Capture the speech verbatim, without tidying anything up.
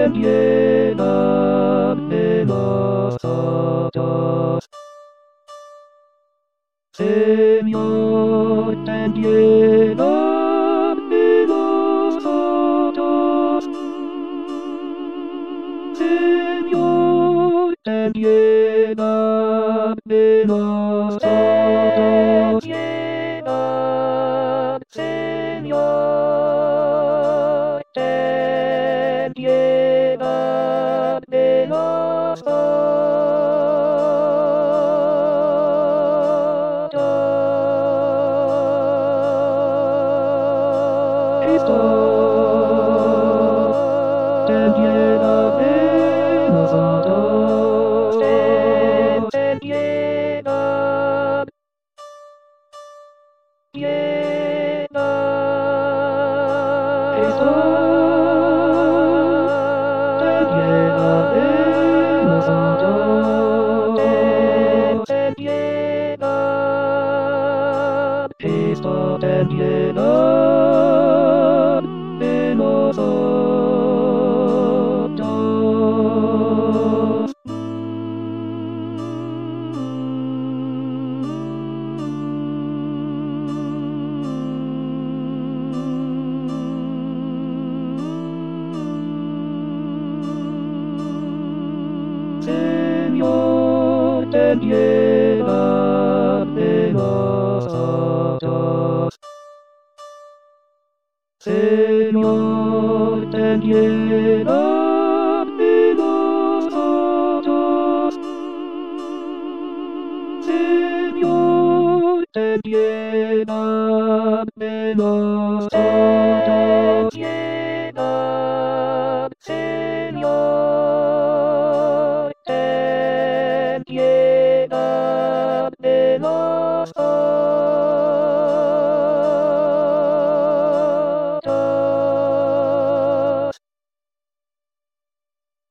te llenan de los ojos. Señor, te llenan de los ojos. Señor, te llenan de los ojos. Llenan, Señor, te llenan de los ojos. Cristo te llena de los ojos. Te llena, llena. Cristo te llena de los ojos. Te llena. Cristo te llena de los ojos. Señor, te llenan de los ojos. Señor, te llenan de los ojos. Señor, te llenan de los ojos. Llenan, Señor, te llenan de los ojos.